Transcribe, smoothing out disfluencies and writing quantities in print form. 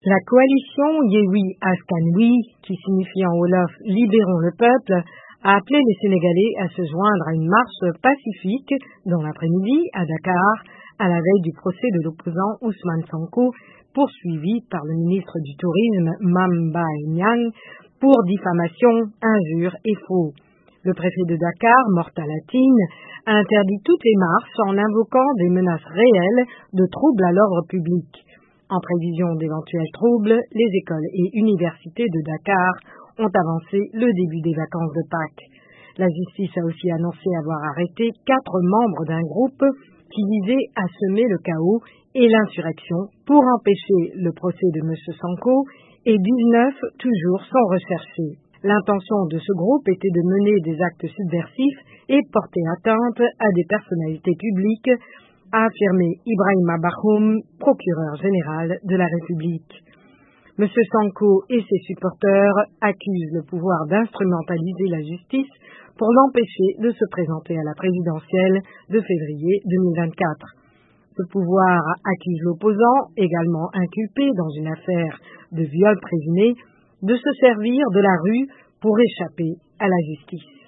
La coalition Yewi Askanwi, qui signifie en Wolof Libérons le peuple, a appelé les Sénégalais à se joindre à une marche pacifique dans l'après-midi à Dakar, à la veille du procès de l'opposant Ousmane Sonko, poursuivi par le ministre du Tourisme Mame Mbaye Niang pour diffamation, injures et faux. Le préfet de Dakar, Mortala Tine, a interdit toutes les marches en invoquant des menaces réelles de troubles à l'ordre public. En prévision d'éventuels troubles, les écoles et universités de Dakar ont avancé le début des vacances de Pâques. La justice a aussi annoncé avoir arrêté 4 membres d'un groupe qui visait à semer le chaos et l'insurrection pour empêcher le procès de M. Sonko et 19 toujours sont recherchés. L'intention de ce groupe était de mener des actes subversifs et porter atteinte à des personnalités publiques, a affirmé Ibrahima Bakhoum, procureur général de la République. M. Sonko et ses supporters accusent le pouvoir d'instrumentaliser la justice pour l'empêcher de se présenter à la présidentielle de février 2024. Ce pouvoir accuse l'opposant, également inculpé dans une affaire de viol présumé, de se servir de la rue pour échapper à la justice.